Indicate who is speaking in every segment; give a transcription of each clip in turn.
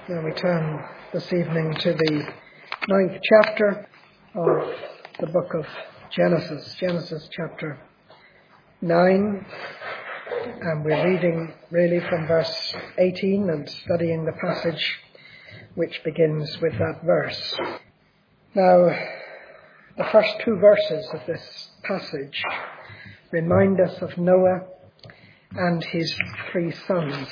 Speaker 1: Now we turn this evening to the 9th chapter of the book of Genesis, Genesis chapter 9, and we're reading really from verse 18 and studying the passage which begins with that verse. Now, the first two verses of this passage remind us of Noah and his 3 sons.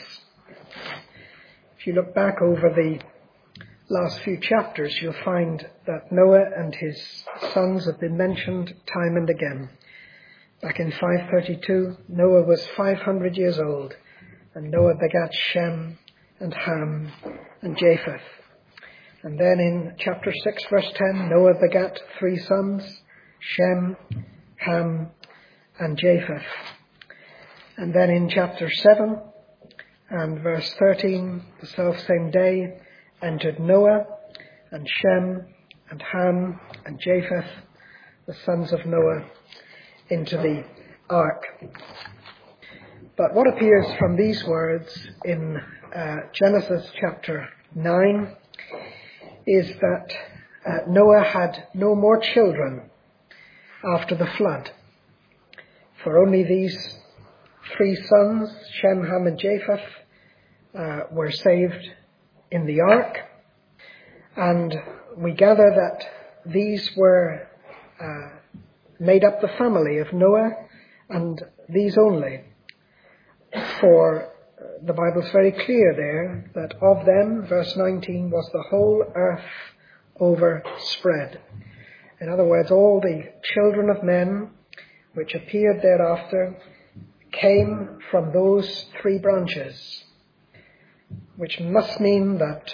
Speaker 1: If you look back over the last few chapters, you'll find that Noah and his sons have been mentioned time and again. Back in 532, Noah was 500 years old, and Noah begat Shem and Ham and Japheth. And then in chapter 6, verse 10, Noah begat 3 sons, Shem, Ham, and Japheth. And then in chapter 7, and verse 13, the self-same day, entered Noah and Shem and Ham and Japheth, the sons of Noah, into the ark. But what appears from these words in Genesis chapter 9 is that Noah had no more children after the flood. For only these 3 sons, Shem, Ham, and Japheth, were saved in the ark. And we gather that these were made up the family of Noah, and these only. For the Bible's very clear there that of them, verse 19, was the whole earth overspread. In other words, all the children of men which appeared thereafter came from those 3 branches, which must mean that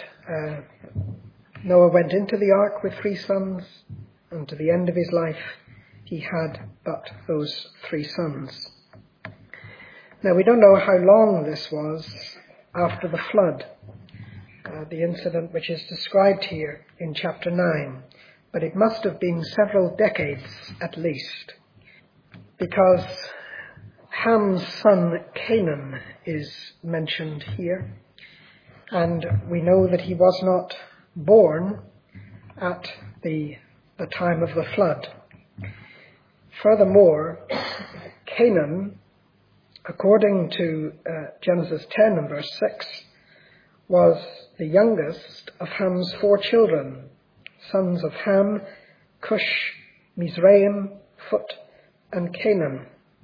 Speaker 1: Noah went into the ark with 3 sons, and to the end of his life he had but those 3 sons. Now, we don't know how long this was after the flood, the incident which is described here in chapter 9, but it must have been several decades at least, because Ham's son Canaan is mentioned here, and we know that he was not born at the time of the flood. Furthermore, Canaan, according to Genesis 10 and verse 6, was the youngest of Ham's 4 children, sons of Ham, Cush, Mizraim, Phut, and Canaan.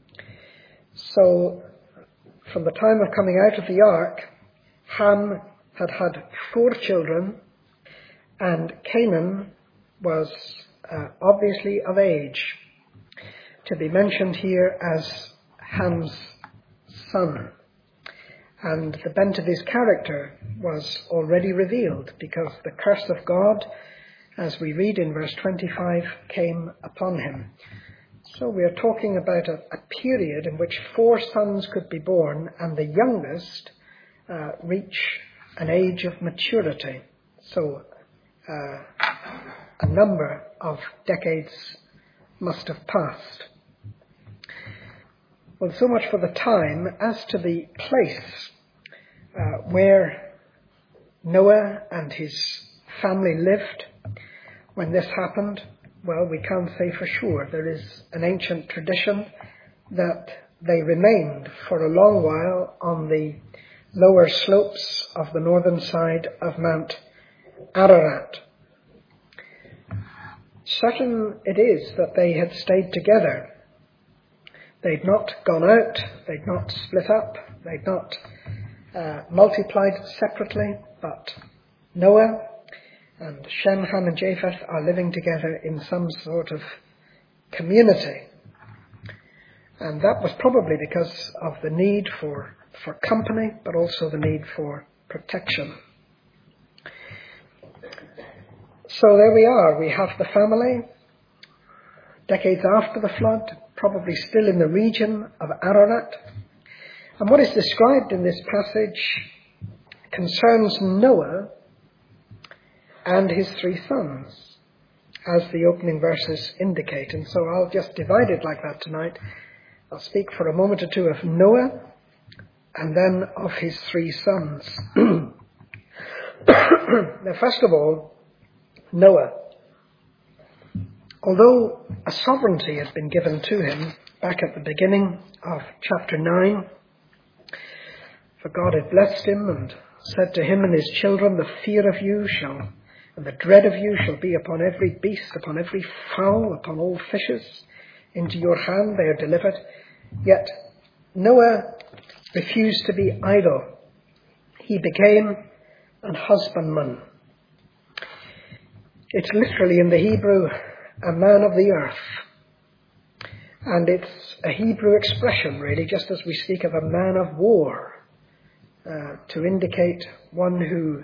Speaker 1: So, from the time of coming out of the ark, Ham had 4 children, and Canaan was obviously of age to be mentioned here as Ham's son. And the bent of his character was already revealed, because the curse of God, as we read in verse 25, came upon him. So we are talking about a period in which 4 sons could be born, and the youngest reach an age of maturity. So a number of decades must have passed. Well, so much for the time. As to the place where Noah and his family lived when this happened, well, we can't say for sure. There is an ancient tradition that they remained for a long while on the lower slopes of the northern side of Mount Ararat. Certain it is that they had stayed together. They'd not gone out, they'd not split up, they'd not multiplied separately, but Noah and Shem, Ham, and Japheth are living together in some sort of community. And that was probably because of the need for company, but also the need for protection. So there we are. We have the family, decades after the flood, probably still in the region of Ararat. And what is described in this passage concerns Noah and his 3 sons, as the opening verses indicate. And so I'll just divide it like that tonight. I'll speak for a moment or two of Noah, and then of his 3 sons. Now, first of all, Noah. Although a sovereignty had been given to him back at the beginning of chapter 9, for God had blessed him and said to him and his children, the fear of you and the dread of you shall be upon every beast, upon every fowl, upon all fishes. Into your hand they are delivered. Yet Noah refused to be idle. He became an husbandman. It's literally in the Hebrew, a man of the earth. And it's a Hebrew expression, really, just as we speak of a man of war, to indicate one who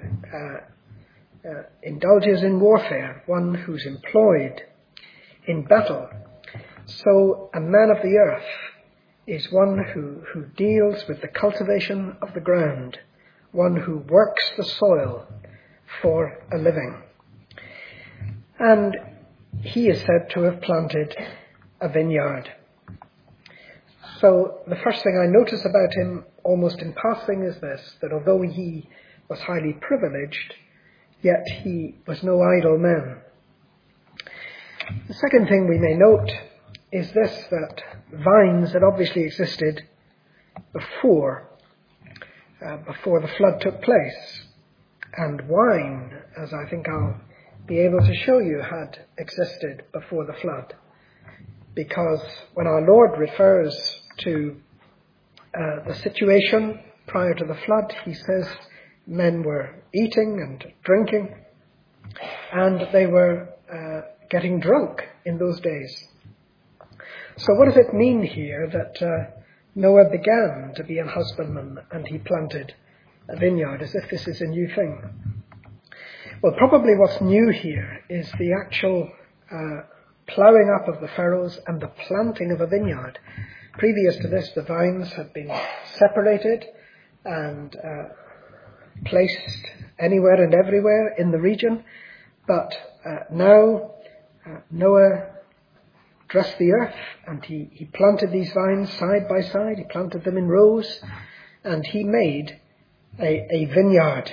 Speaker 1: indulges in warfare, one who's employed in battle. So a man of the earth is one who deals with the cultivation of the ground, one who works the soil for a living. And he is said to have planted a vineyard. So the first thing I notice about him, almost in passing, is this, that although he was highly privileged, yet he was no idle man. The second thing we may note is this, that vines had obviously existed before the flood took place, and wine, as I think I'll be able to show you, had existed before the flood. Because when our Lord refers to the situation prior to the flood, he says men were eating and drinking, and they were getting drunk in those days. So what does it mean here that Noah began to be a husbandman and he planted a vineyard, as if this is a new thing? Well, probably what's new here is the actual ploughing up of the furrows and the planting of a vineyard. Previous to this, the vines had been separated and placed anywhere and everywhere in the region. But now Noah dressed the earth and he planted these vines side by side. He planted them in rows and he made a vineyard.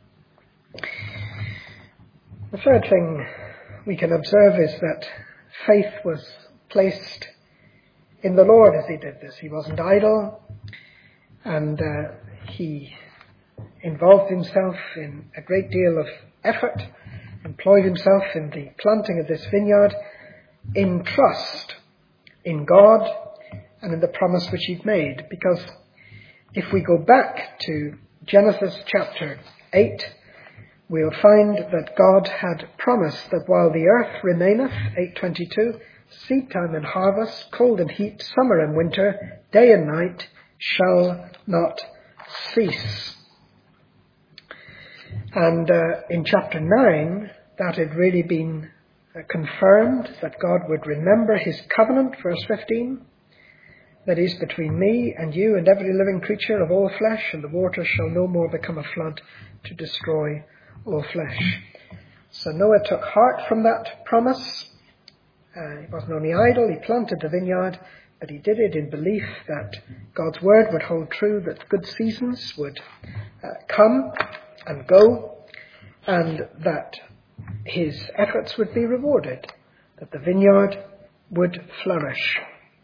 Speaker 1: The third thing we can observe is that faith was placed in the Lord as he did this. He wasn't idle, and he involved himself in a great deal of effort, employed himself in the planting of this vineyard in trust in God and in the promise which he'd made. Because if we go back to Genesis chapter 8, we'll find that God had promised that while the earth remaineth, 8:22, seed time and harvest, cold and heat, summer and winter, day and night shall not cease. And in chapter 9, that had really been confirmed, that God would remember his covenant, verse 15, that is between me and you and every living creature of all flesh, and the waters shall no more become a flood to destroy all flesh. So Noah took heart from that promise. He wasn't only idle, he planted the vineyard, but he did it in belief that God's word would hold true, that good seasons would come and go, and that his efforts would be rewarded, that the vineyard would flourish.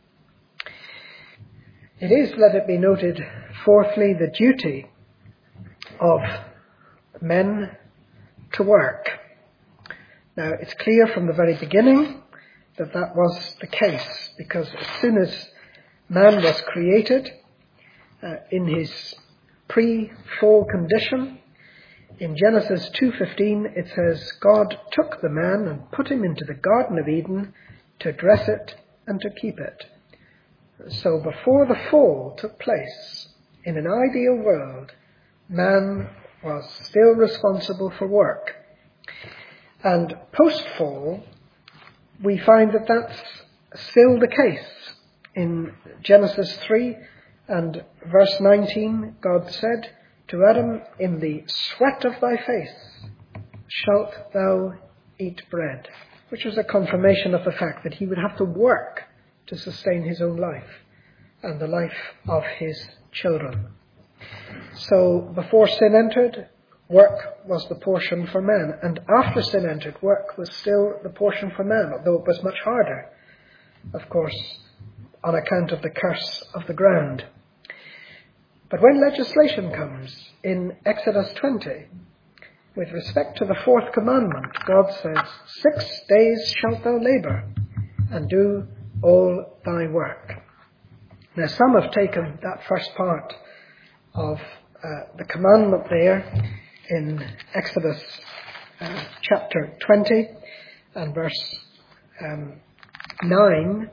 Speaker 1: It is, let it be noted, fourthly, the duty of men to work. Now, it's clear from the very beginning that that was the case, because as soon as man was created in his pre-fall condition, in Genesis 2:15 it says, God took the man and put him into the Garden of Eden to dress it and to keep it. So before the fall took place, in an ideal world, man was still responsible for work. And post-fall, we find that that's still the case. In Genesis 3 and verse 19, God said to Adam, in the sweat of thy face shalt thou eat bread, which was a confirmation of the fact that he would have to work to sustain his own life and the life of his children. So before sin entered, work was the portion for men. And after sin entered, work was still the portion for men, although it was much harder, of course, on account of the curse of the ground. But when legislation comes in Exodus 20, with respect to the fourth commandment, God says, 6 days shalt thou labour and do all thy work. Now some have taken that first part of the commandment there in Exodus chapter 20 and verse 9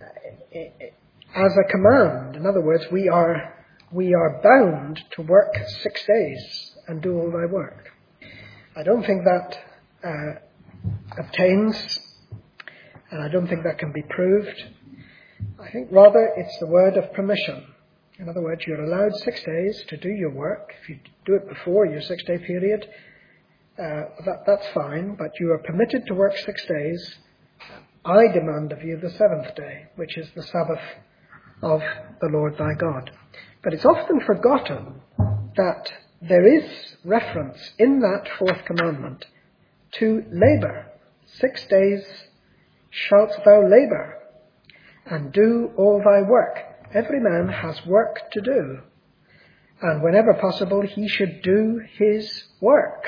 Speaker 1: as a command. In other words, we are bound to work 6 days and do all thy work. I don't think that obtains, and I don't think that can be proved. I think rather it's the word of permission. In other words, you're allowed 6 days to do your work. If you do it before your 6-day period, that's fine, but you are permitted to work 6 days. I demand of you the 7th day, which is the Sabbath of the Lord thy God. But it's often forgotten that there is reference in that fourth commandment to labour. 6 days shalt thou labour and do all thy work. Every man has work to do, and whenever possible he should do his work.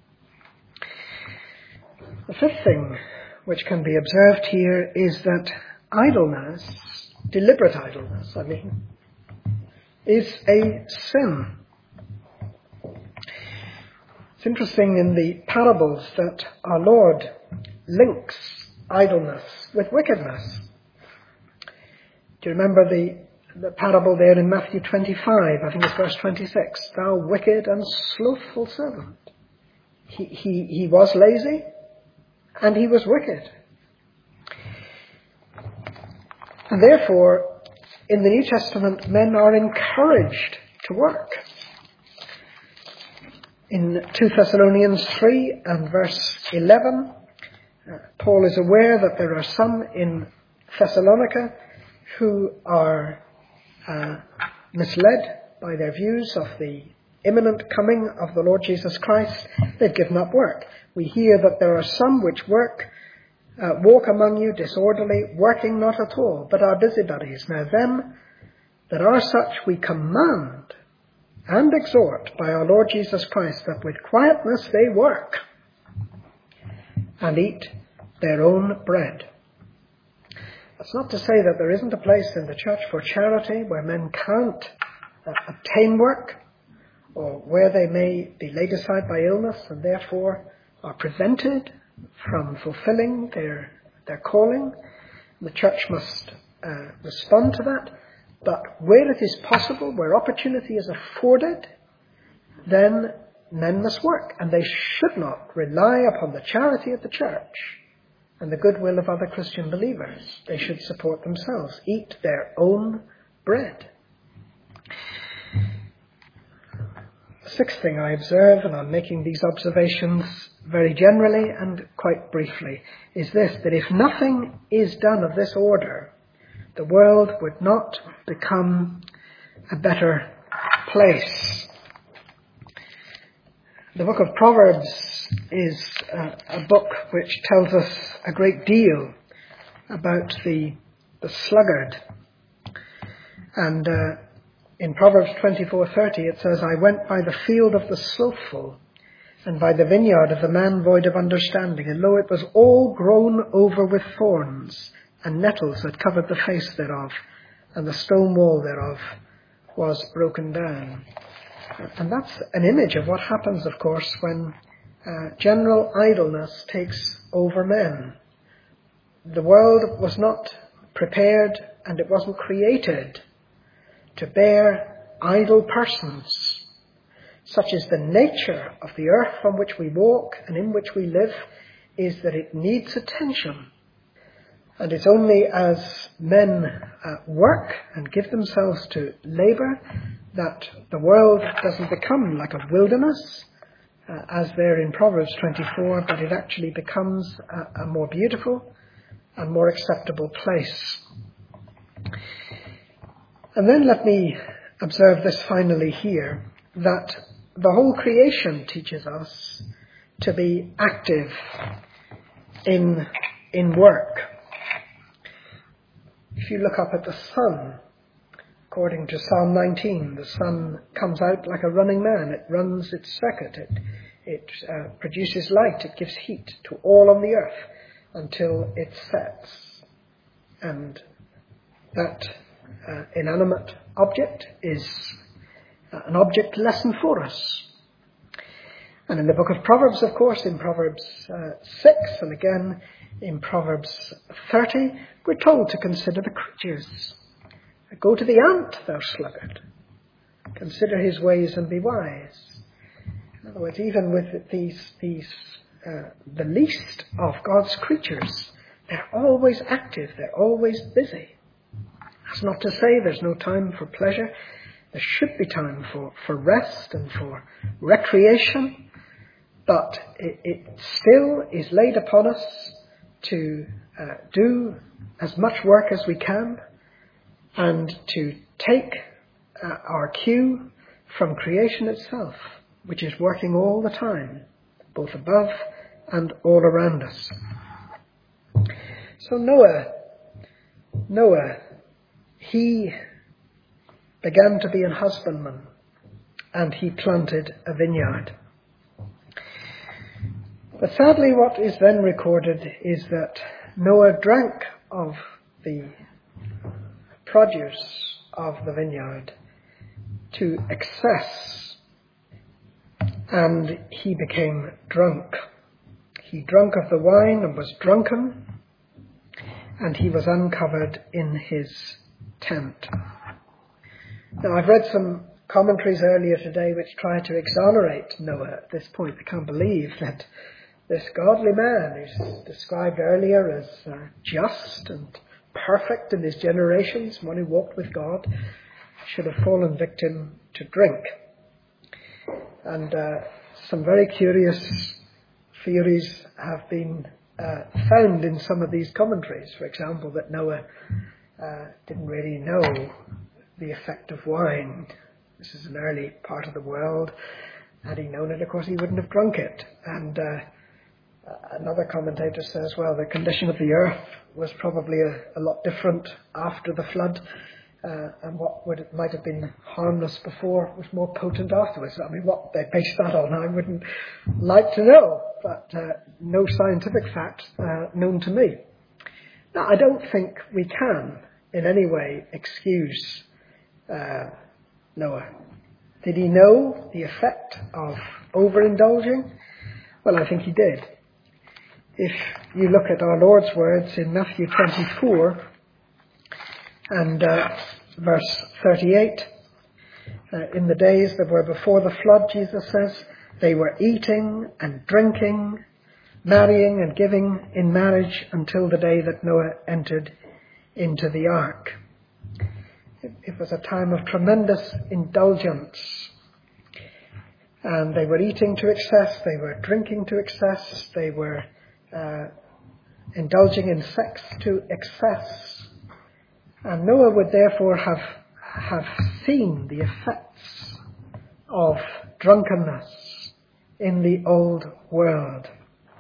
Speaker 1: The fifth thing which can be observed here is that idleness, deliberate idleness, is a sin. It's interesting in the parables that our Lord links idleness with wickedness. Do you remember the parable there in Matthew 25, I think it's verse 26, thou wicked and slothful servant. He was lazy and he was wicked. And therefore, in the New Testament, men are encouraged to work. In 2 Thessalonians 3 and verse 11, Paul is aware that there are some in Thessalonica who are misled by their views of the imminent coming of the Lord Jesus Christ. They've given up work. We hear that there are some which walk among you disorderly, working not at all, but are busybodies. Now them that are such we command and exhort by our Lord Jesus Christ that with quietness they work and eat their own bread. That's not to say that there isn't a place in the church for charity where men can't obtain work, or where they may be laid aside by illness and therefore are prevented from fulfilling their calling. The church must respond to that. But where it is possible, where opportunity is afforded, then men must work, and they should not rely upon the charity of the church and the goodwill of other Christian believers. They should support themselves, eat their own bread. The sixth thing I observe, and I'm making these observations very generally and quite briefly, is this, that if nothing is done of this order, the world would not become a better place. The book of Proverbs is a book which tells us a great deal about the sluggard. And in Proverbs 24:30 it says, I went by the field of the slothful, and by the vineyard of the man void of understanding, and lo, it was all grown over with thorns, and nettles that covered the face thereof, and the stone wall thereof was broken down. And that's an image of what happens, of course, when general idleness takes over men. The world was not prepared, and it wasn't created to bear idle persons. Such is the nature of the earth on which we walk and in which we live, is that it needs attention. And it's only as men work and give themselves to labour that the world doesn't become like a wilderness, as there in Proverbs 24, but it actually becomes a more beautiful and more acceptable place. And then let me observe this finally here, that the whole creation teaches us to be active in work. If you look up at the sun, according to Psalm 19, the sun comes out like a running man. It runs its circuit. It produces light. It gives heat to all on the earth until it sets. And that inanimate object is an object lesson for us. And in the book of Proverbs, of course, in Proverbs 6 and again in Proverbs 30, we're told to consider the creatures. Go to the ant, thou sluggard. Consider his ways and be wise. In other words, even with the least of God's creatures, they're always active, they're always busy. That's not to say there's no time for pleasure. There should be time for rest and for recreation, but it still is laid upon us to do as much work as we can and to take our cue from creation itself, which is working all the time, both above and all around us. So Noah, he began to be an husbandman, and he planted a vineyard. But sadly, what is then recorded is that Noah drank of the produce of the vineyard to excess, and he became drunk. He drank of the wine and was drunken, and he was uncovered in his tent. Now, I've read some commentaries earlier today which try to exonerate Noah at this point. I can't believe that this godly man, who's described earlier as just and perfect in his generations, one who walked with God, should have fallen victim to drink. And some very curious theories have been found in some of these commentaries. For example, that Noah didn't really know the effect of wine. This is an early part of the world. Had he known it, of course, he wouldn't have drunk it. And another commentator says, well, the condition of the earth was probably a lot different after the flood, and what might have been harmless before was more potent afterwards. I mean, what they based that on, I wouldn't like to know, but no scientific fact known to me. Now, I don't think we can in any way excuse Noah. Did he know the effect of overindulging? Well, I think he did. If you look at our Lord's words in Matthew 24 and verse 38, in the days that were before the flood, Jesus says, they were eating and drinking, marrying and giving in marriage until the day that Noah entered into the ark. It was a time of tremendous indulgence. And they were eating to excess, they were drinking to excess, they were indulging in sex to excess. And Noah would therefore have seen the effects of drunkenness in the old world.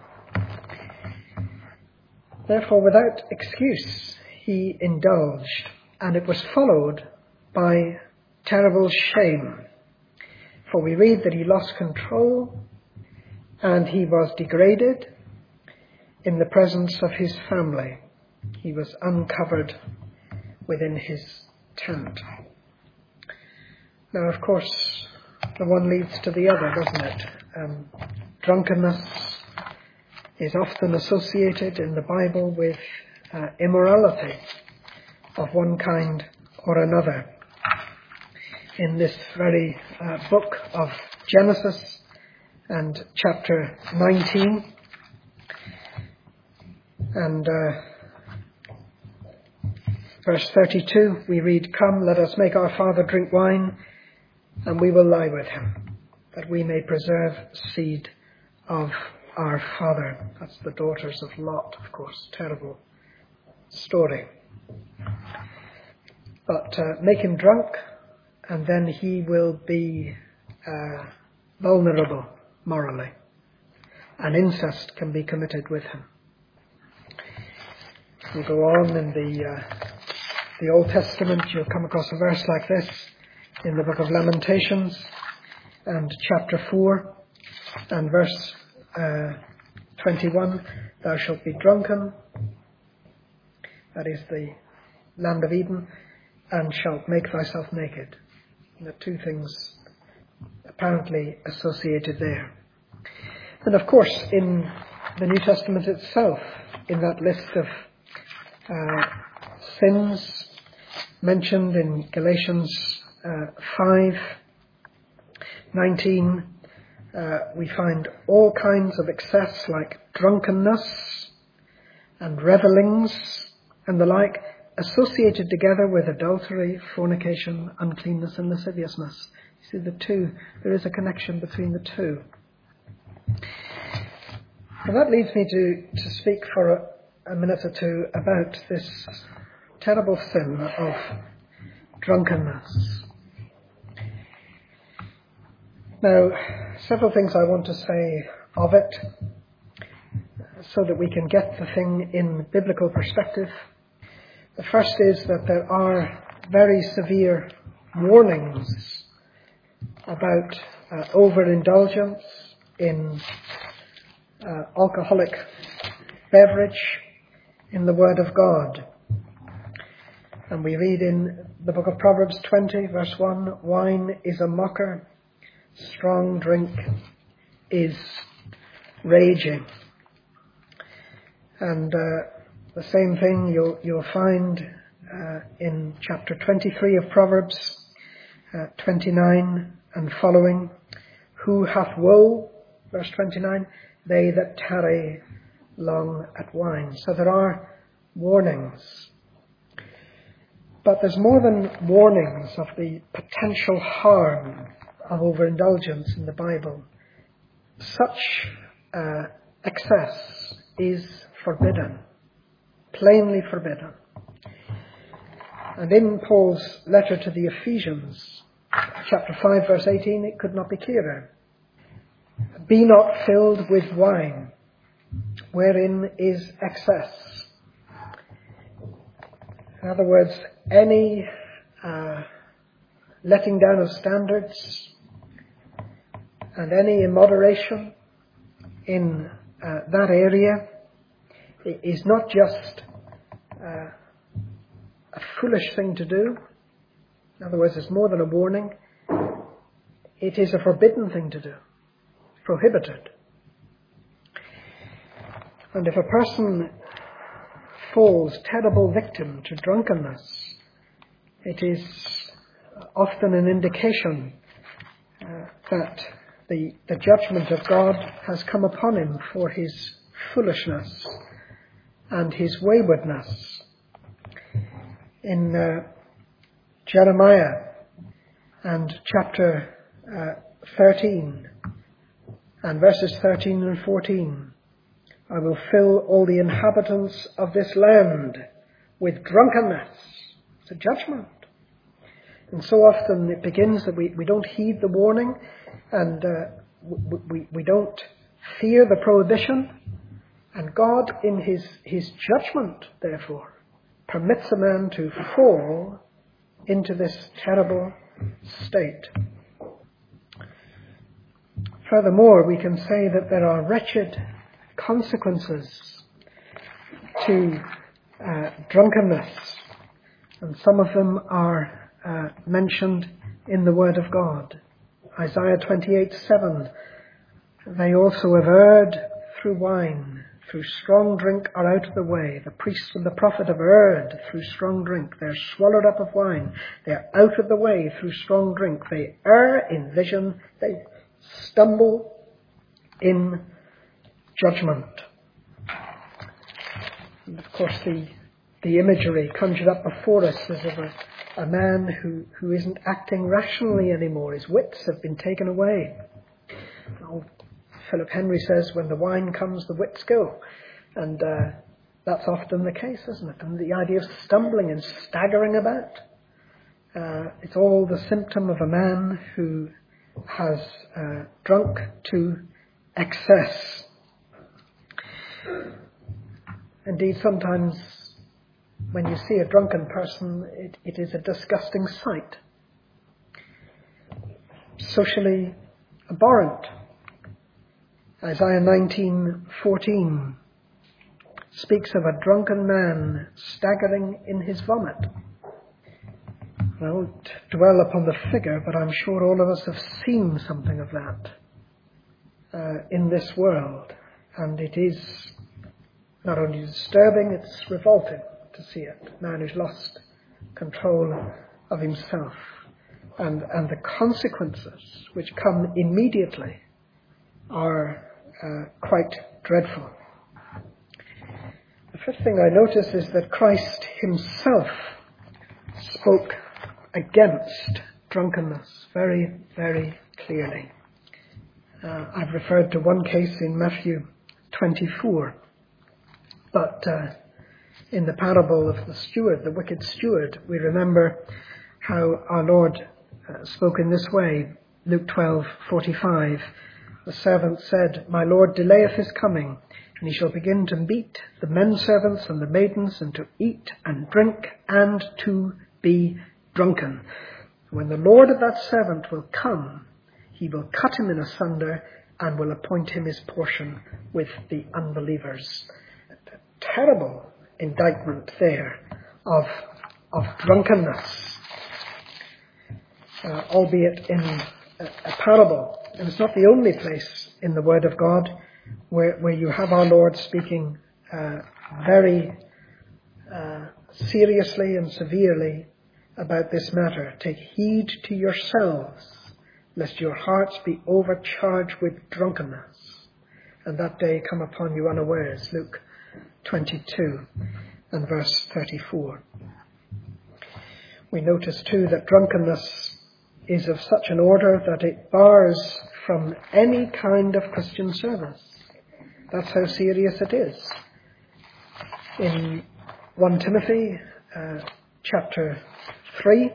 Speaker 1: Therefore, without excuse, he indulged, and it was followed by terrible shame. For we read that he lost control and he was degraded in the presence of his family. He was uncovered within his tent. Now, of course, the one leads to the other, doesn't it? Drunkenness is often associated in the Bible with immorality of one kind or another. In this very book of Genesis and chapter 19 and verse 32, we read, "Come, let us make our father drink wine, and we will lie with him, that we may preserve seed of our father." That's the daughters of Lot, of course. Terrible story. But make him drunk, and then he will be vulnerable morally, and incest can be committed with him. You go on in the Old Testament, you'll come across a verse like this in the book of Lamentations and chapter 4 and verse 21. Thou shalt be drunken, that is the land of Eden, and shalt make thyself naked. The two things apparently associated there. And of course, in the New Testament itself, in that list of sins mentioned in Galatians 5:19, we find all kinds of excess like drunkenness and revellings and the like associated together with adultery, fornication, uncleanness and lasciviousness. You see the two, there is a connection between the two. And that leads me to speak for a minute or two about this terrible sin of drunkenness. Now, several things I want to say of it so that we can get the thing in biblical perspective. The first is that there are very severe warnings about overindulgence in alcoholic beverage in the Word of God. And we read in the book of Proverbs 20, verse 1, wine is a mocker, strong drink is raging. And the same thing you'll find in chapter 23 of Proverbs, 29 and following. Who hath woe, verse 29, they that tarry long at wine. So there are warnings. But there's more than warnings of the potential harm of overindulgence in the Bible. Such excess is forbidden, plainly forbidden. And in Paul's letter to the Ephesians, chapter 5, verse 18, it could not be clearer. Be not filled with wine, wherein is excess. In other words, any letting down of standards and any immoderation in that area is not just a foolish thing to do. In other words, it's more than a warning. It is a forbidden thing to do, prohibited. And if a person falls terrible victim to drunkenness, it is often an indication that the judgment of God has come upon him for his foolishness and his waywardness. In Jeremiah and chapter 13 and verses 13 and 14, I will fill all the inhabitants of this land with drunkenness. It's a judgment. And so often it begins that we don't heed the warning and we don't fear the prohibition. And God, in his judgment, therefore, permits a man to fall into this terrible state. Furthermore, we can say that there are wretched consequences to drunkenness, and some of them are mentioned in the Word of God. Isaiah 28:7, they also have erred through wine, through strong drink are out of the way. The priest and the prophet have erred through strong drink. They're swallowed up of wine. They're out of the way through strong drink. They err in vision. They stumble in judgment. And of course the imagery conjured up before us is of a man who isn't acting rationally anymore. His wits have been taken away. Old Philip Henry says, when the wine comes, the wits go. And that's often the case, isn't it? And the idea of stumbling and staggering about, it's all the symptom of a man who has drunk to excess. Indeed, sometimes when you see a drunken person, it is a disgusting sight. Socially abhorrent. Isaiah 19:14 speaks of a drunken man staggering in his vomit. I won't dwell upon the figure, but I'm sure all of us have seen something of that in this world. And it is not only disturbing, it's revolting to see it. A man who's lost control of himself. And the consequences which come immediately are quite dreadful. The fifth thing I notice is that Christ himself spoke against drunkenness very, very clearly. I've referred to one case in Matthew 24, but in the parable of the steward, the wicked steward, we remember how our Lord spoke in this way. Luke 12:45, the servant said, "My Lord delayeth his coming, and he shall begin to meet the men servants and the maidens, and to eat and drink, and to be drunken. When the Lord of that servant will come, he will cut him in asunder, and will appoint him his portion with the unbelievers." A terrible indictment there of drunkenness, albeit in a parable. And it's not the only place in the Word of God where you have our Lord speaking very seriously and severely about this matter. "Take heed to yourselves, lest your hearts be overcharged with drunkenness, and that day come upon you unawares." Luke 22 and verse 34. We notice too that drunkenness is of such an order that it bars from any kind of Christian service. That's how serious it is. In 1 Timothy chapter 3,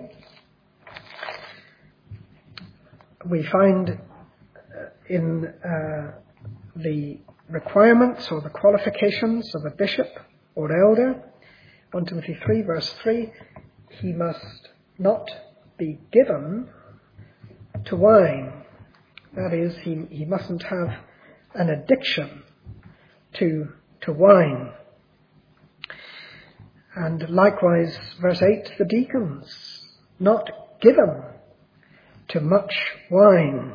Speaker 1: we find in the requirements or the qualifications of a bishop or elder, 1 Timothy 3 verse 3, he must not be given to wine. That is, he mustn't have an addiction to wine. And likewise, verse 8, the deacons, not given to much wine.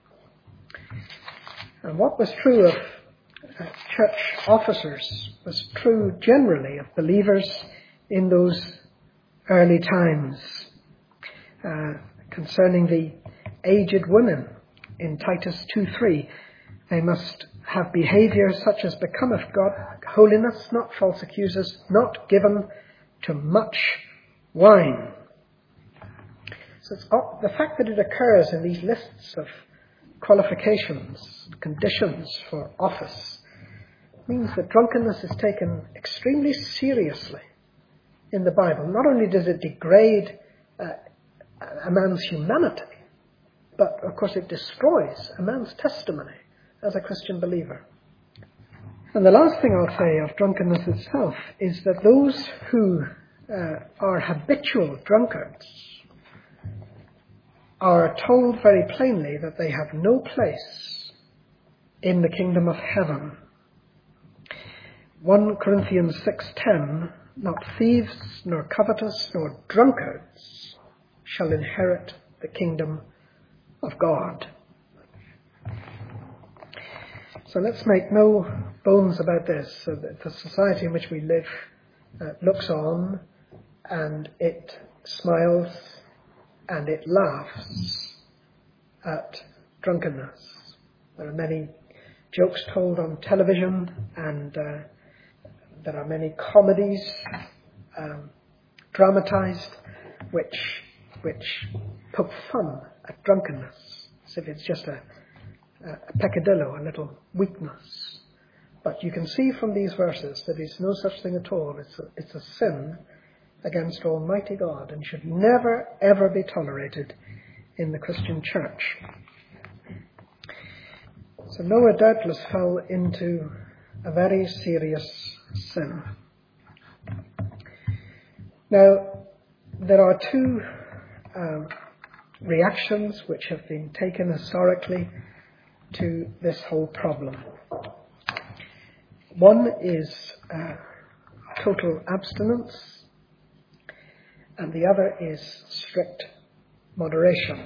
Speaker 1: And what was true of church officers was true generally of believers in those early times. Concerning the aged women in Titus 2:3, they must have behaviour such as becometh God, holiness, not false accusers, not given to much wine. So it's the fact that it occurs in these lists of qualifications, conditions for office, means that drunkenness is taken extremely seriously in the Bible. Not only does it degrade a man's humanity, but of course it destroys a man's testimony as a Christian believer. And the last thing I'll say of drunkenness itself is that those who are habitual drunkards are told very plainly that they have no place in the kingdom of heaven. 1 Corinthians 6:10, not thieves, nor covetous, nor drunkards shall inherit the kingdom of God. So let's make no bones about this. So that the society in which we live looks on, and it smiles and it laughs at drunkenness. There are many jokes told on television, and there are many comedies dramatized which poke fun at drunkenness, as if it's just a peccadillo, a little weakness. But you can see from these verses that it's no such thing at all. It's a sin against Almighty God and should never, ever be tolerated in the Christian church. So Noah doubtless fell into a very serious sin. Now, there are two reactions which have been taken historically to this whole problem. One is total abstinence, and the other is strict moderation.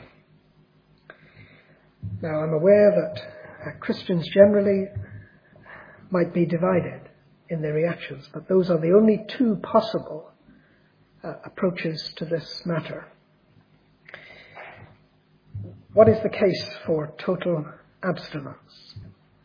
Speaker 1: Now, I'm aware that Christians generally might be divided in their reactions, but those are the only two possible approaches to this matter. What is the case for total abstinence?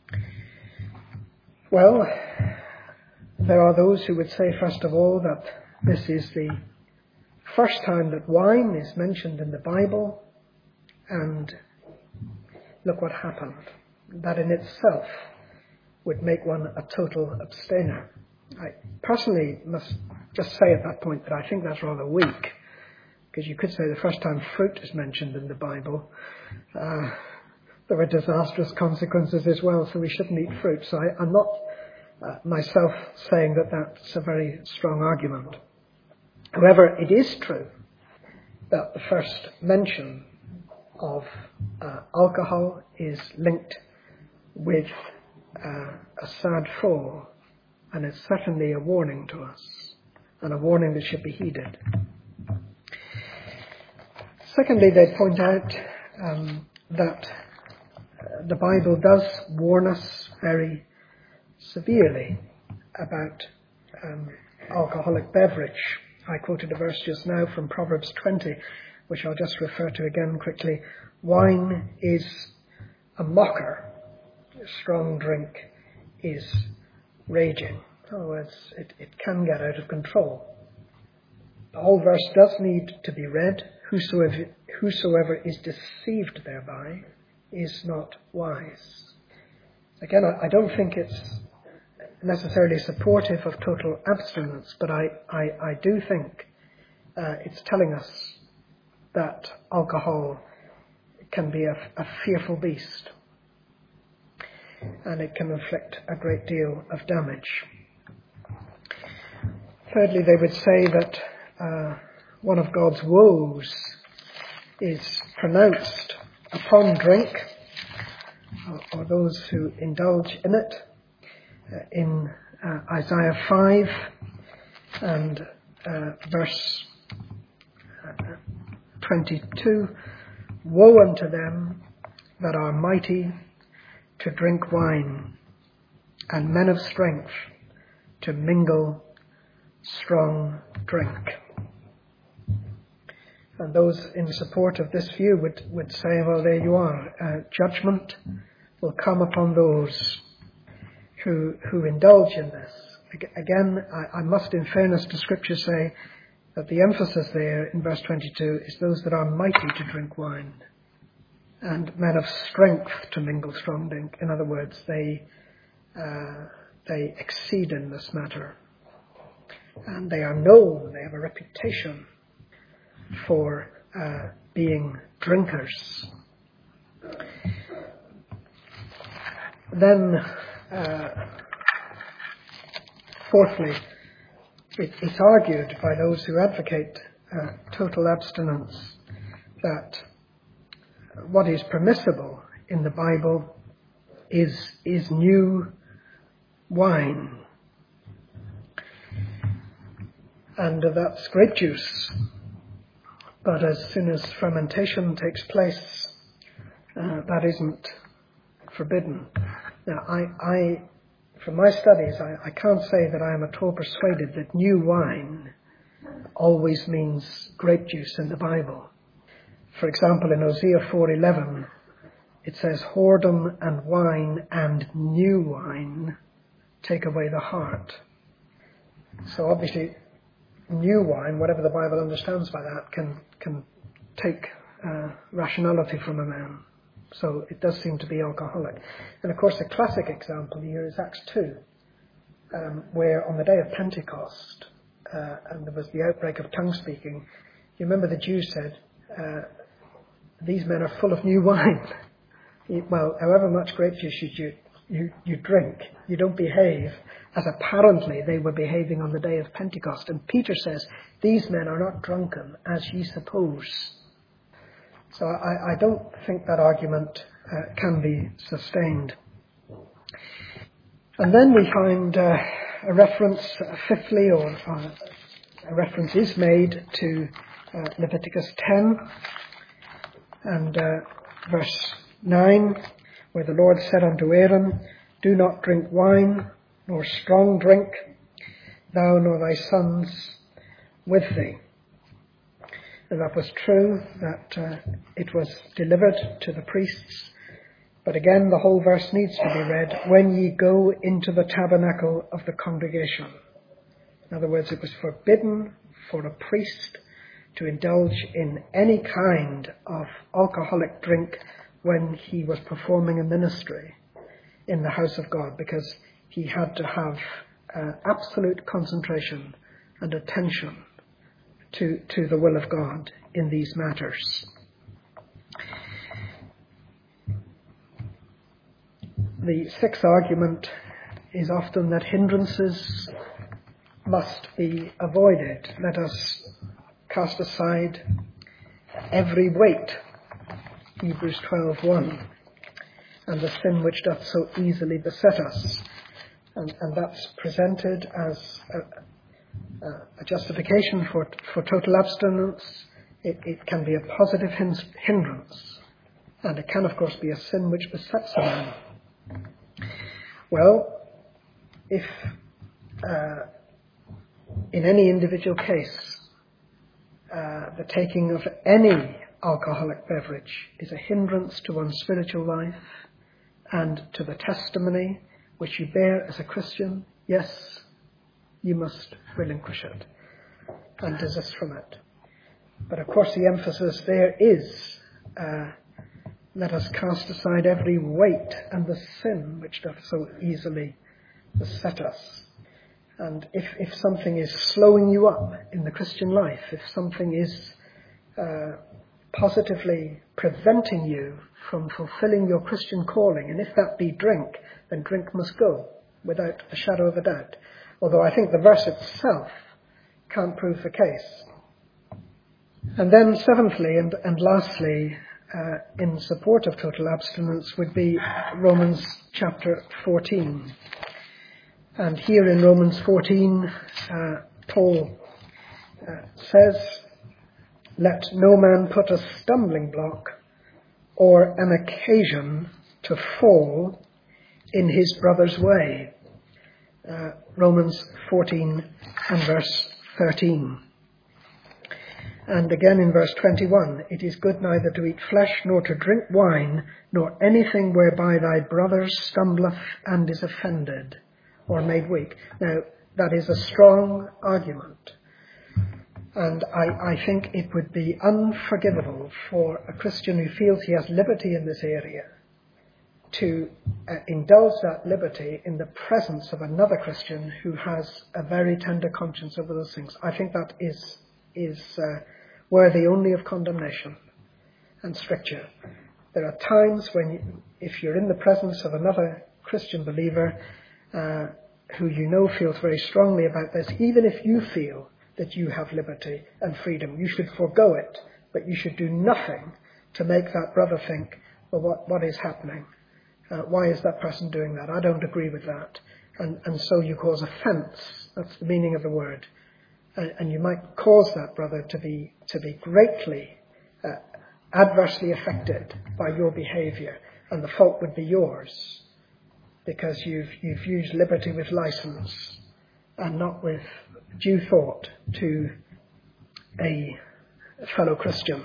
Speaker 1: Well, there are those who would say, first of all, that this is the first time that wine is mentioned in the Bible, and look what happened. That in itself would make one a total abstainer. I personally must just say at that point that I think that's rather weak, because you could say the first time fruit is mentioned in the Bible, there were disastrous consequences as well, so we shouldn't eat fruit. So I'm not myself saying that that's a very strong argument. However, it is true that the first mention of alcohol is linked with a sad fall, and it's certainly a warning to us, and a warning that should be heeded. Secondly, they point out that the Bible does warn us very severely about alcoholic beverage. I quoted a verse just now from Proverbs 20, which I'll just refer to again quickly. Wine is a mocker. Strong drink is raging. In other words, it can get out of control. The whole verse does need to be read. Whosoever is deceived thereby is not wise. Again, I don't think it's necessarily supportive of total abstinence, but I do think it's telling us that alcohol can be a fearful beast, and it can inflict a great deal of damage. Thirdly, they would say that one of God's woes is pronounced upon drink, or those who indulge in it, in Isaiah 5 and verse 22. Woe unto them that are mighty to drink wine, and men of strength to mingle strong drink. And those in support of this view would say, well, there you are. Judgment will come upon those who indulge in this. Again, I must, in fairness to Scripture, say that the emphasis there in verse 22 is those that are mighty to drink wine, and men of strength to mingle strong drink. In other words, they exceed in this matter, and they are known, they have a reputation for being drinkers. Then, fourthly, it's argued by those who advocate total abstinence that what is permissible in the Bible is new wine, and that's grape juice. But as soon as fermentation takes place, that isn't forbidden. Now, I from my studies, I can't say that I am at all persuaded that new wine always means grape juice in the Bible. For example, in Hosea 4:11, it says, "Whoredom and wine and new wine take away the heart." So obviously, new wine, whatever the Bible understands by that, can take rationality from a man. So it does seem to be alcoholic. And of course, the classic example here is Acts 2, where on the day of Pentecost, and there was the outbreak of tongue speaking, you remember the Jews said, these men are full of new wine. well, however much grape juice you drink, you don't behave as apparently they were behaving on the day of Pentecost. And Peter says, these men are not drunken as ye suppose. So I don't think that argument can be sustained. And then we find a reference, fifthly, or a reference is made to Leviticus 10 and verse 9, where the Lord said unto Aaron, do not drink wine, nor strong drink, thou nor thy sons with thee. And that was true, that it was delivered to the priests. But again, the whole verse needs to be read, when ye go into the tabernacle of the congregation. In other words, it was forbidden for a priest to indulge in any kind of alcoholic drink when he was performing a ministry in the house of God, because he had to have absolute concentration and attention to the will of God in these matters. The sixth argument is often that hindrances must be avoided. Let us cast aside every weight, Hebrews 12:1, and the sin which doth so easily beset us. And that's presented as a justification for total abstinence. It can be a positive hindrance, and it can, of course, be a sin which besets a man. Well, if in any individual case the taking of any alcoholic beverage is a hindrance to one's spiritual life and to the testimony which you bear as a Christian, yes, you must relinquish it and desist from it. But of course the emphasis there is let us cast aside every weight and the sin which doth so easily beset us. And if something is slowing you up in the Christian life, if something is positively preventing you from fulfilling your Christian calling, and if that be drink, then drink must go, without a shadow of a doubt. Although I think the verse itself can't prove the case. And then seventhly and lastly, in support of total abstinence would be Romans chapter 14. And here in Romans 14, Paul says, let no man put a stumbling block or an occasion to fall in his brother's way. Romans 14 and verse 13. And again in verse 21, it is good neither to eat flesh, nor to drink wine, nor anything whereby thy brother stumbleth and is offended, or made weak. Now, that is a strong argument. And I think it would be unforgivable for a Christian who feels he has liberty in this area to indulge that liberty in the presence of another Christian who has a very tender conscience over those things. I think that is worthy only of condemnation and stricture. There are times when, if you're in the presence of another Christian believer who you know feels very strongly about this, even if you feel that you have liberty and freedom, you should forego it, but you should do nothing to make that brother think, well, what is happening? Why is that person doing that? I don't agree with that. And so you cause offence. That's the meaning of the word. And you might cause that brother to be greatly adversely affected by your behaviour, and the fault would be yours, because you've used liberty with licence and not with due thought to a fellow Christian.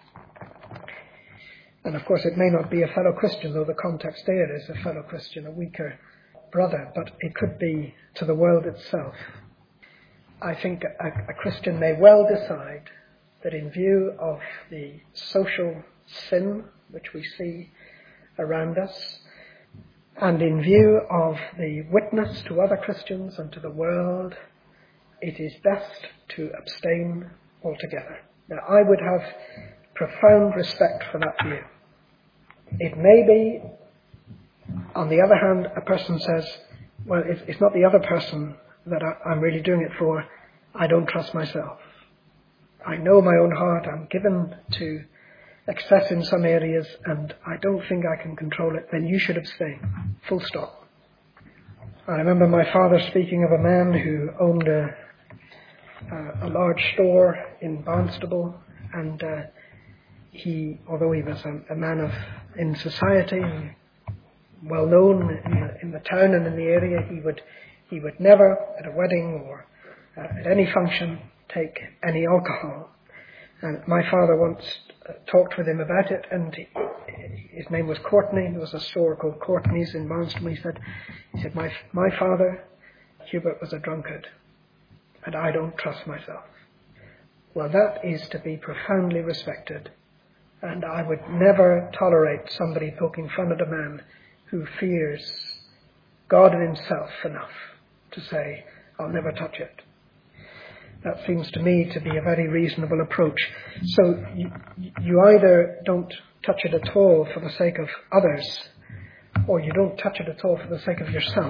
Speaker 1: And of course it may not be a fellow Christian, though the context there is a fellow Christian, a weaker brother, but it could be to the world itself. I think a Christian may well decide that in view of the social sin which we see around us, and in view of the witness to other Christians and to the world, it is best to abstain altogether. Now, I would have profound respect for that view. It may be, on the other hand, a person says, well, it's not the other person that I'm really doing it for. I don't trust myself. I know my own heart. I'm given to excess in some areas and I don't think I can control it. Then you should abstain. Full stop. I remember my father speaking of a man who owned a large store in Barnstable, and although he was a man in society, well known in the town and in the area, he would never, at a wedding or at any function, take any alcohol. And my father once talked with him about it, and his name was Courtney. There was a store called Courtney's in Barnstable. He said, my father, Hubert, was a drunkard, and I don't trust myself. Well, that is to be profoundly respected, and I would never tolerate somebody poking fun at a man who fears God and himself enough to say, I'll never touch it. That seems to me to be a very reasonable approach. So you either don't touch it at all for the sake of others, or you don't touch it at all for the sake of yourself.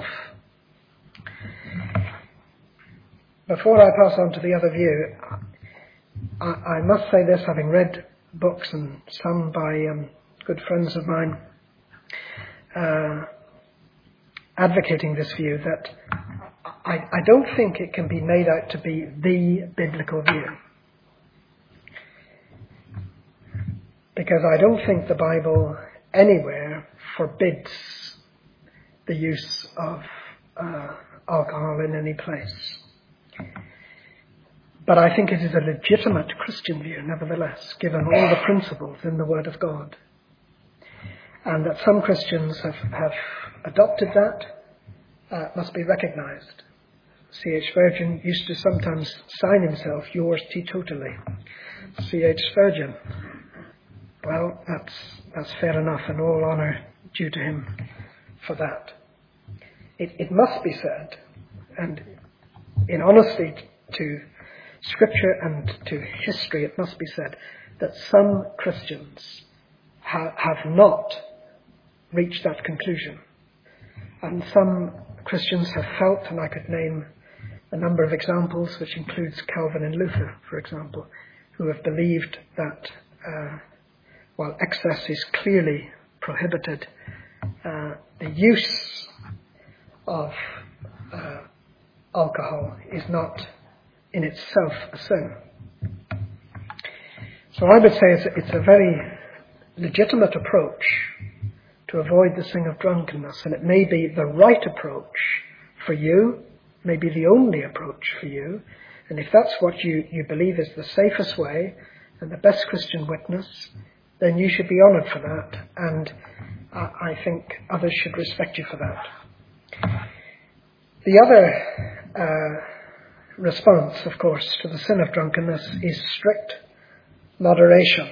Speaker 1: Before I pass on to the other view, I must say this, having read books, and some by good friends of mine, advocating this view, that I don't think it can be made out to be the biblical view. Because I don't think the Bible anywhere forbids the use of alcohol in any place. But I think it is a legitimate Christian view, nevertheless, given all the principles in the Word of God. And that some Christians have adopted that must be recognized. C.H. Spurgeon used to sometimes sign himself, yours teetotally. C.H. Spurgeon. Well, that's fair enough, and all honour due to him for that. It must be said, and in honesty to Scripture and to history, it must be said that some Christians have not reached that conclusion. And some Christians have felt, and I could name a number of examples, which includes Calvin and Luther, for example, who have believed that while excess is clearly prohibited, the use of alcohol is not in itself a sin. So I would say it's a very legitimate approach to avoid the sin of drunkenness, and it may be the right approach for you, may be the only approach for you, and if that's what you believe is the safest way and the best Christian witness, then you should be honoured for that, and I think others should respect you for that. The other response, of course, to the sin of drunkenness is strict moderation.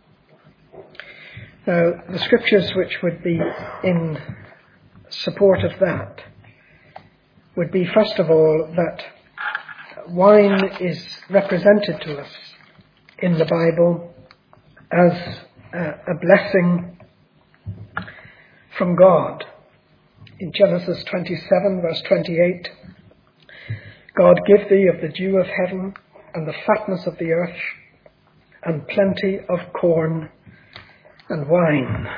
Speaker 1: Now, the scriptures which would be in support of that would be, first of all, that wine is represented to us in the Bible as a blessing from God. In Genesis 27, verse 28, God give thee of the dew of heaven and the fatness of the earth and plenty of corn and wine.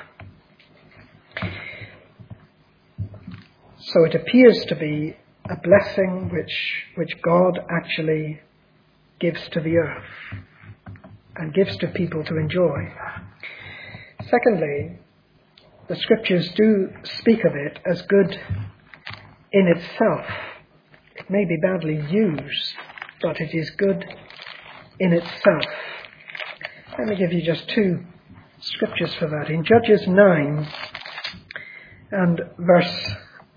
Speaker 1: So it appears to be a blessing which God actually gives to the earth and gives to people to enjoy. Secondly, the scriptures do speak of it as good in itself. It may be badly used, but it is good in itself. Let me give you just two scriptures for that. In Judges 9 and verse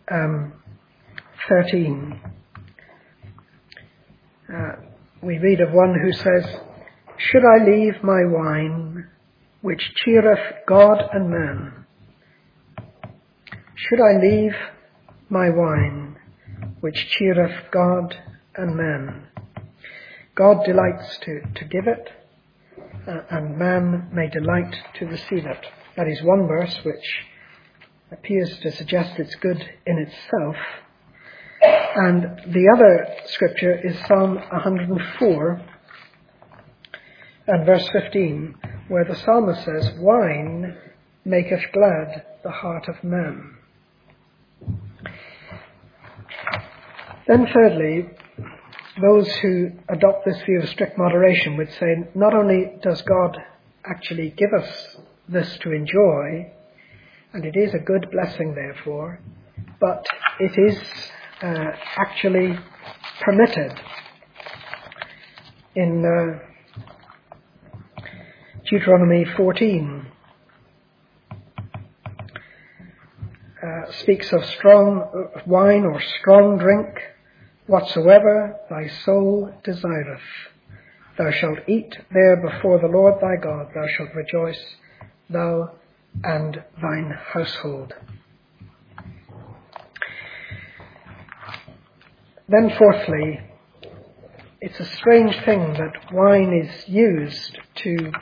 Speaker 1: 13, we read of one who says, "Should I leave my wine, which cheereth God and man? Should I leave my wine, which cheereth God and man?" God delights to give it, and man may delight to receive it. That is one verse which appears to suggest it's good in itself. And the other scripture is Psalm 104 and verse 15, where the psalmist says, "Wine maketh glad the heart of man." Then thirdly, those who adopt this view of strict moderation would say, not only does God actually give us this to enjoy, and it is a good blessing therefore, but it is actually permitted. In Deuteronomy 14 speaks of strong wine or strong drink, whatsoever thy soul desireth. Thou shalt eat there before the Lord thy God, thou shalt rejoice, thou and thine household. Then fourthly, it's a strange thing that wine is used to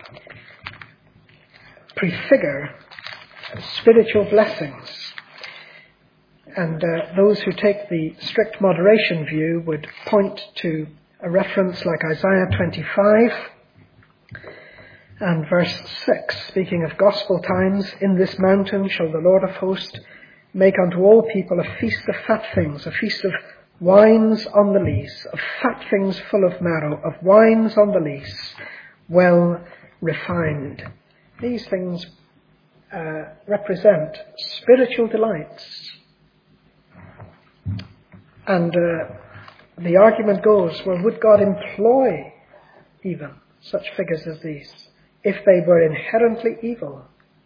Speaker 1: prefigure spiritual blessings. And those who take the strict moderation view would point to a reference like Isaiah 25 and verse 6, speaking of gospel times, "In this mountain shall the Lord of hosts make unto all people a feast of fat things, a feast of wines on the lees, of fat things full of marrow, of wines on the lees, well refined." These things represent spiritual delights. And the argument goes, well, would God employ even such figures as these if they were inherently evil?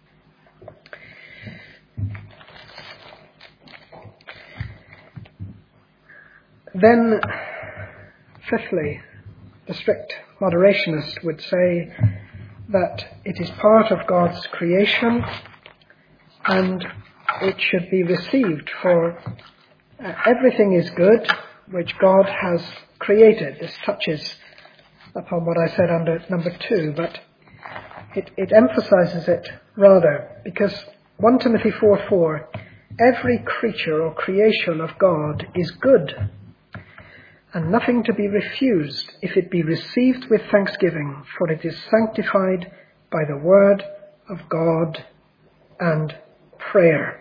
Speaker 1: Then, fifthly, the strict moderationist would say that it is part of God's creation and it should be received, for everything is good which God has created. This touches upon what I said under number 2, but it emphasizes it rather, because 1 Timothy 4:4, every creature or creation of God is good, and nothing to be refused if it be received with thanksgiving, for it is sanctified by the word of God and prayer.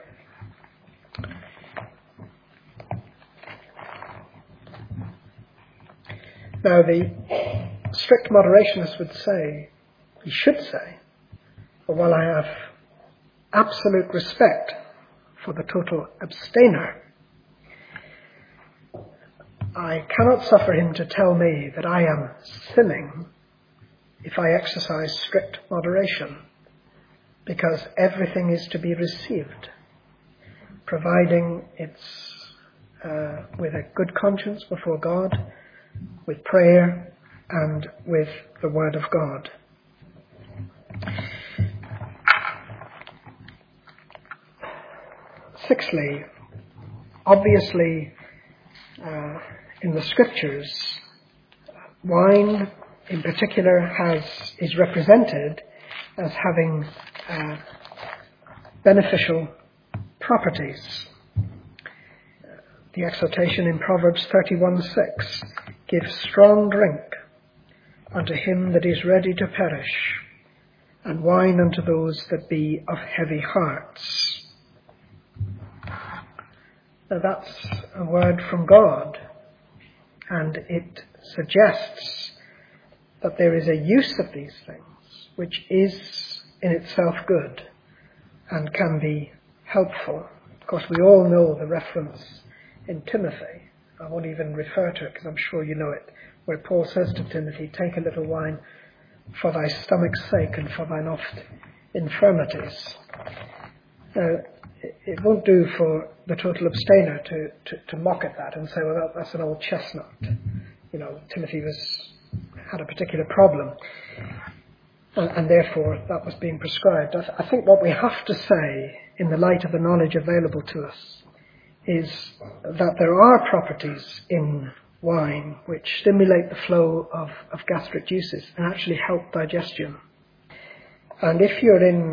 Speaker 1: Now, the strict moderationist would say, he should say, well, while I have absolute respect for the total abstainer, I cannot suffer him to tell me that I am sinning if I exercise strict moderation, because everything is to be received, providing it's with a good conscience before God, with prayer, and with the Word of God. Sixthly, obviously, in the Scriptures, wine in particular is represented as having beneficial properties. The exhortation in Proverbs 31:6, "Give strong drink unto him that is ready to perish, and wine unto those that be of heavy hearts." Now that's a word from God, and it suggests that there is a use of these things which is in itself good and can be helpful. Of course, we all know the reference in Timothy. I won't even refer to it because I'm sure you know it, where Paul says to Timothy, "Take a little wine for thy stomach's sake and for thine oft infirmities." Now, it won't do for the total abstainer to mock at that and say, well, that's an old chestnut. You know, Timothy had a particular problem, and therefore that was being prescribed. I think what we have to say, in the light of the knowledge available to us, is that there are properties in wine which stimulate the flow of gastric juices and actually help digestion. And if you're in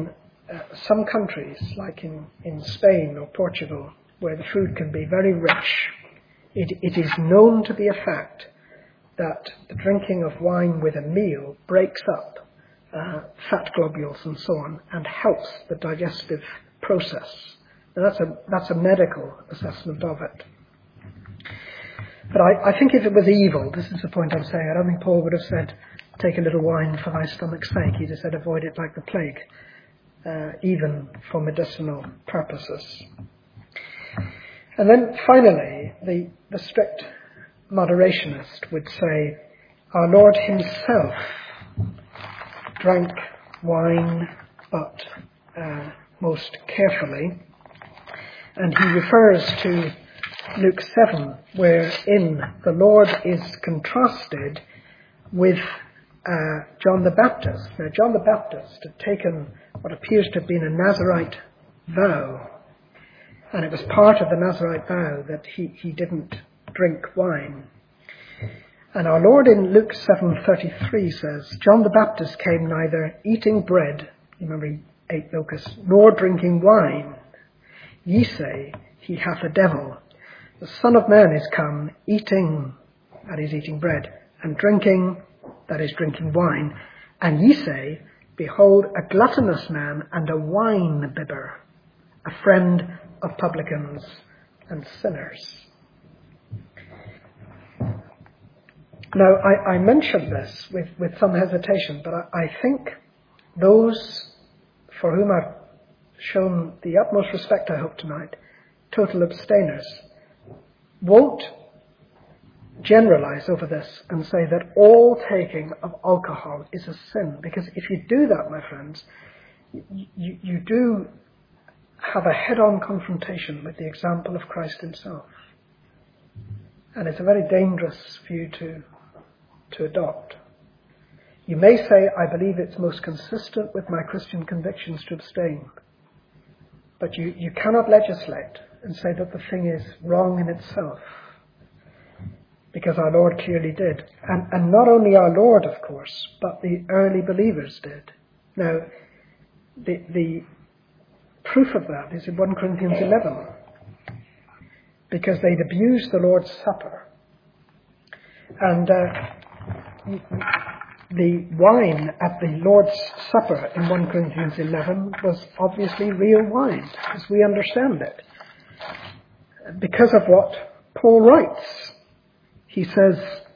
Speaker 1: some countries, like in Spain or Portugal, where the food can be very rich, it is known to be a fact that the drinking of wine with a meal breaks up fat globules and so on and helps the digestive process. Now that's a medical assessment of it. But I think if it was evil, this is the point I'm saying, I don't think Paul would have said, take a little wine for thy stomach's sake. He'd have said, avoid it like the plague, even for medicinal purposes. And then finally, the strict moderationist would say, our Lord himself drank wine, but most carefully. And he refers to Luke 7, wherein the Lord is contrasted with John the Baptist. Now, John the Baptist had taken what appears to have been a Nazirite vow, and it was part of the Nazirite vow that he didn't drink wine. And our Lord in Luke 7:33 says, John the Baptist came neither eating bread, remember he ate locusts, nor drinking wine. Ye say, he hath a devil. The Son of Man is come eating, that is eating bread, and drinking, that is drinking wine. And ye say, behold, a gluttonous man and a wine bibber, a friend of publicans and sinners. Now, I mention this with some hesitation, but I think those for whom I've shown the utmost respect, I hope tonight, total abstainers, won't generalize over this and say that all taking of alcohol is a sin. Because if you do that, my friends, you do have a head-on confrontation with the example of Christ himself. And it's a very dangerous view to adopt. You may say, I believe it's most consistent with my Christian convictions to abstain. But you cannot legislate and say that the thing is wrong in itself. Because our Lord clearly did. And not only our Lord, of course, but the early believers did. Now, the proof of that is in 1 Corinthians 11. Because they'd abused the Lord's Supper. And the wine at the Lord's Supper in 1 Corinthians 11 was obviously real wine, as we understand it. Because of what Paul writes. He says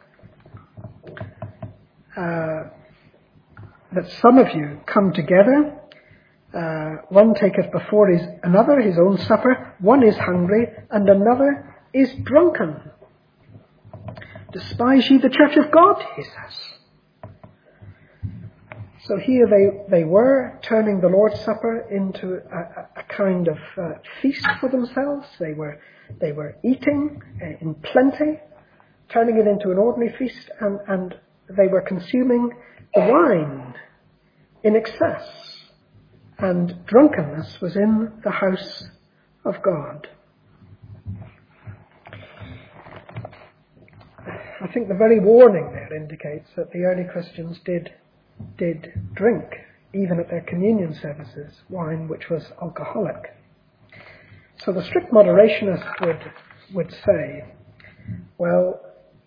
Speaker 1: that some of you come together, one taketh before another his own supper, one is hungry, and another is drunken. Despise ye the church of God, he says. So here they were turning the Lord's Supper into a kind of feast for themselves. They were eating in plenty, turning it into an ordinary feast, and they were consuming the wine in excess. And drunkenness was in the house of God. I think the very warning there indicates that the early Christians did drink, even at their communion services, wine which was alcoholic. So the strict moderationist would say, well,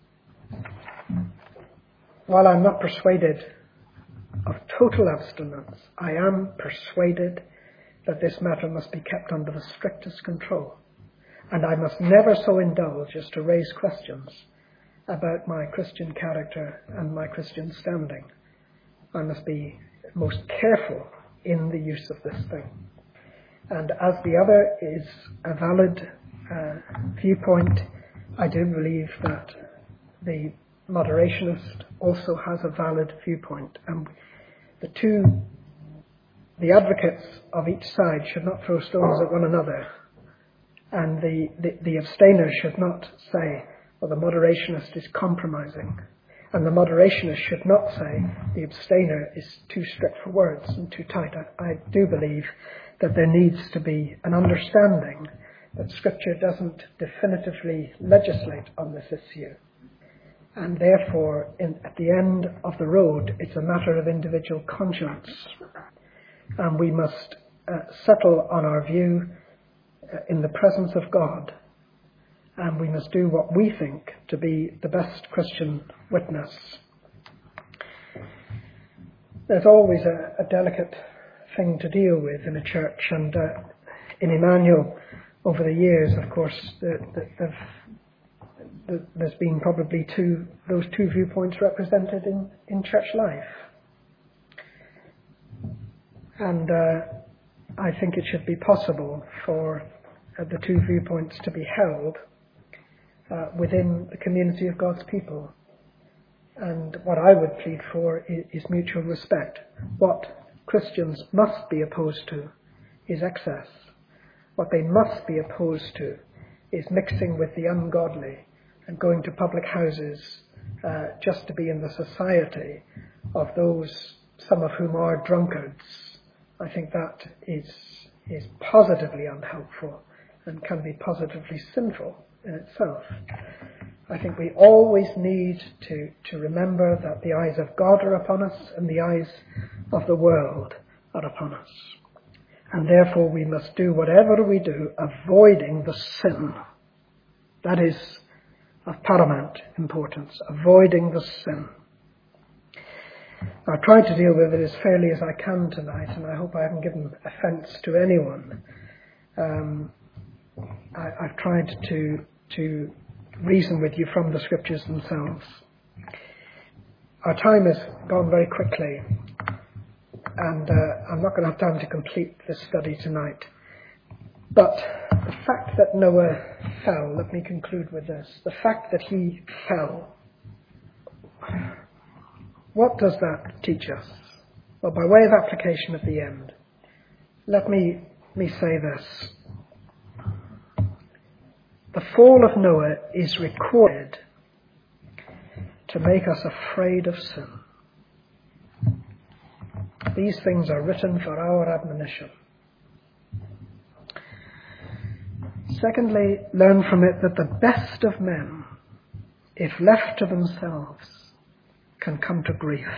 Speaker 1: while I'm not persuaded of total abstinence, I am persuaded that this matter must be kept under the strictest control. And I must never so indulge as to raise questions about my Christian character and my Christian standing. I must be most careful in the use of this thing. And as the other is a valid viewpoint, I do believe that the moderationist also has a valid viewpoint. And the advocates of each side should not throw stones at one another. And the abstainer should not say, well, the moderationist is compromising. And the moderationist should not say the abstainer is too strict for words and too tight. I do believe that there needs to be an understanding that Scripture doesn't definitively legislate on this issue. And therefore, at the end of the road, it's a matter of individual conscience. And we must settle on our view in the presence of God, and we must do what we think to be the best Christian witness. There's always a delicate thing to deal with in a church, and in Emmanuel over the years, of course, there's been probably those two viewpoints represented in church life. And I think it should be possible for the two viewpoints to be held within the community of God's people. And what I would plead for is mutual respect. What Christians must be opposed to is excess. What they must be opposed to is mixing with the ungodly and going to public houses just to be in the society of those, some of whom are drunkards. I think that is positively unhelpful and can be positively sinful in itself. I think we always need to remember that the eyes of God are upon us and the eyes of the world are upon us. And therefore we must do whatever we do, avoiding the sin. That is of paramount importance, avoiding the sin. I've tried to deal with it as fairly as I can tonight, and I hope I haven't given offence to anyone. I've tried to reason with you from the scriptures themselves. Our time has gone very quickly, and I'm not going to have time to complete this study tonight. But the fact that Noah fell, let me conclude with this. The fact that he fell, what does that teach us? Well, by way of application at the end, let me say this. The fall of Noah is recorded to make us afraid of sin. These things are written for our admonition. Secondly, learn from it that the best of men, if left to themselves, can come to grief.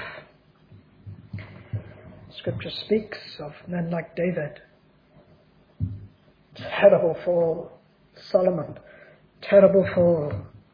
Speaker 1: Scripture speaks of men like David. Terrible fall. Solomon. Terrible fall.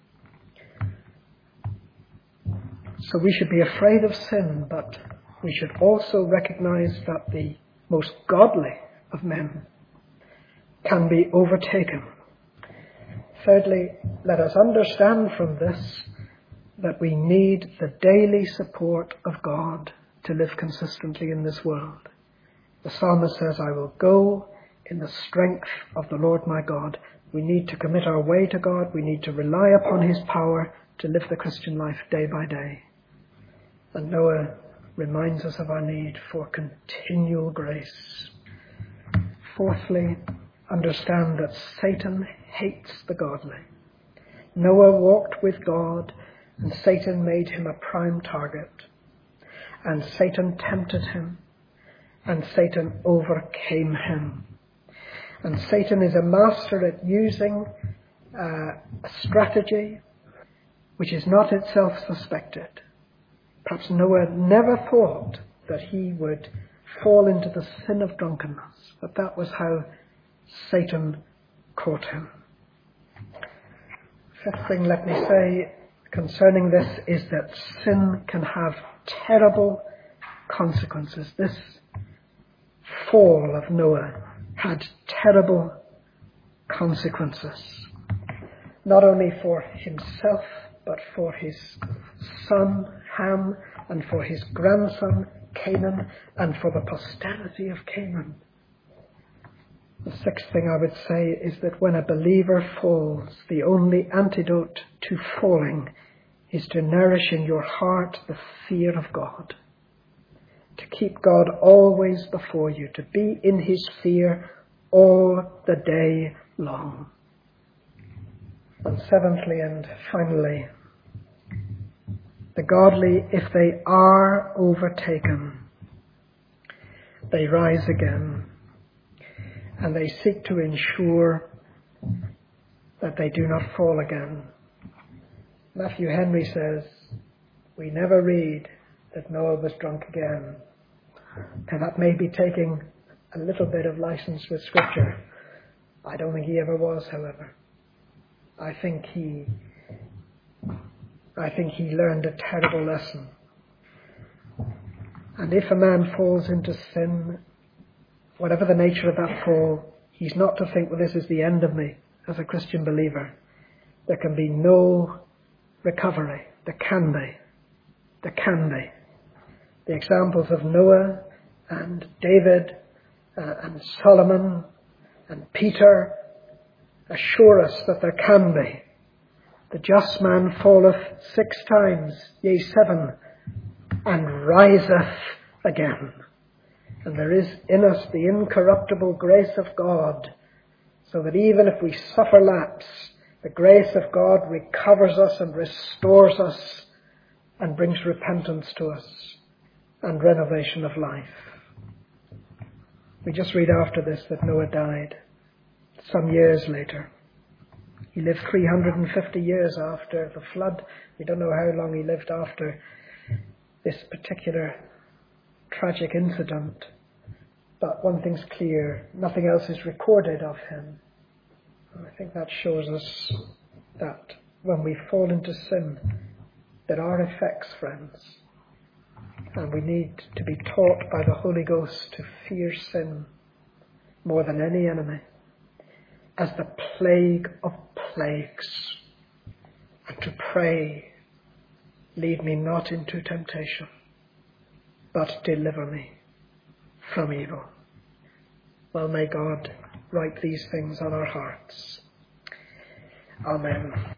Speaker 1: So we should be afraid of sin, but we should also recognize that the most godly of men can be overtaken. Thirdly, let us understand from this that we need the daily support of God to live consistently in this world. The psalmist says, I will go in the strength of the Lord my God. We need to commit our way to God. We need to rely upon his power to live the Christian life day by day. And Noah reminds us of our need for continual grace. Fourthly, understand that Satan hates the godly. Noah walked with God, and Satan made him a prime target. And Satan tempted him, and Satan overcame him. And Satan is a master at using a strategy which is not itself suspected. Perhaps Noah never thought that he would fall into the sin of drunkenness, but that was how Satan caught him. Fifth thing, let me say concerning this, is that sin can have terrible consequences. This fall of Noah had terrible consequences, not only for himself, but for his son Ham, and for his grandson Canaan, and for the posterity of Canaan. The sixth thing I would say is that when a believer falls, the only antidote to falling is to nourish in your heart the fear of God, to keep God always before you, to be in his fear all the day long. And seventhly and finally, the godly, if they are overtaken, they rise again, and they seek to ensure that they do not fall again. Matthew Henry says, we never read that Noah was drunk again. And that may be taking a little bit of license with Scripture. I don't think he ever was, however. I think he learned a terrible lesson. And if a man falls into sin, whatever the nature of that fall, he's not to think, well, this is the end of me as a Christian believer. There can be no recovery. There can be. There can be. The examples of Noah and David and Solomon and Peter assure us that there can be. The just man falleth 6 times, yea 7, and riseth again. And there is in us the incorruptible grace of God, so that even if we suffer lapse, the grace of God recovers us and restores us and brings repentance to us and renovation of life. We just read after this that Noah died some years later. He lived 350 years after the flood. We don't know how long he lived after this particular tragic incident. But one thing's clear, nothing else is recorded of him. And I think that shows us that when we fall into sin, there are effects, friends. And we need to be taught by the Holy Ghost to fear sin more than any enemy, as the plague of plagues, and to pray, lead me not into temptation, but deliver me from evil. Well, may God write these things on our hearts. Amen.